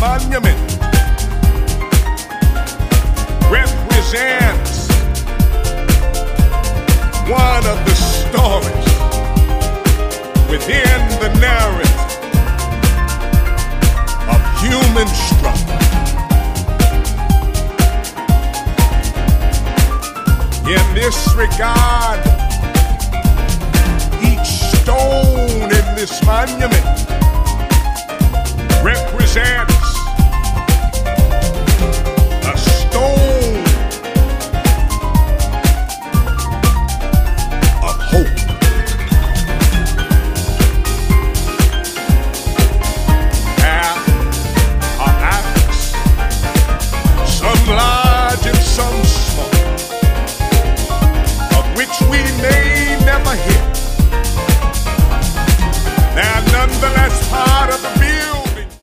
monument represents one of the stories within the narrative of human struggle. In this regard, each stone in this monument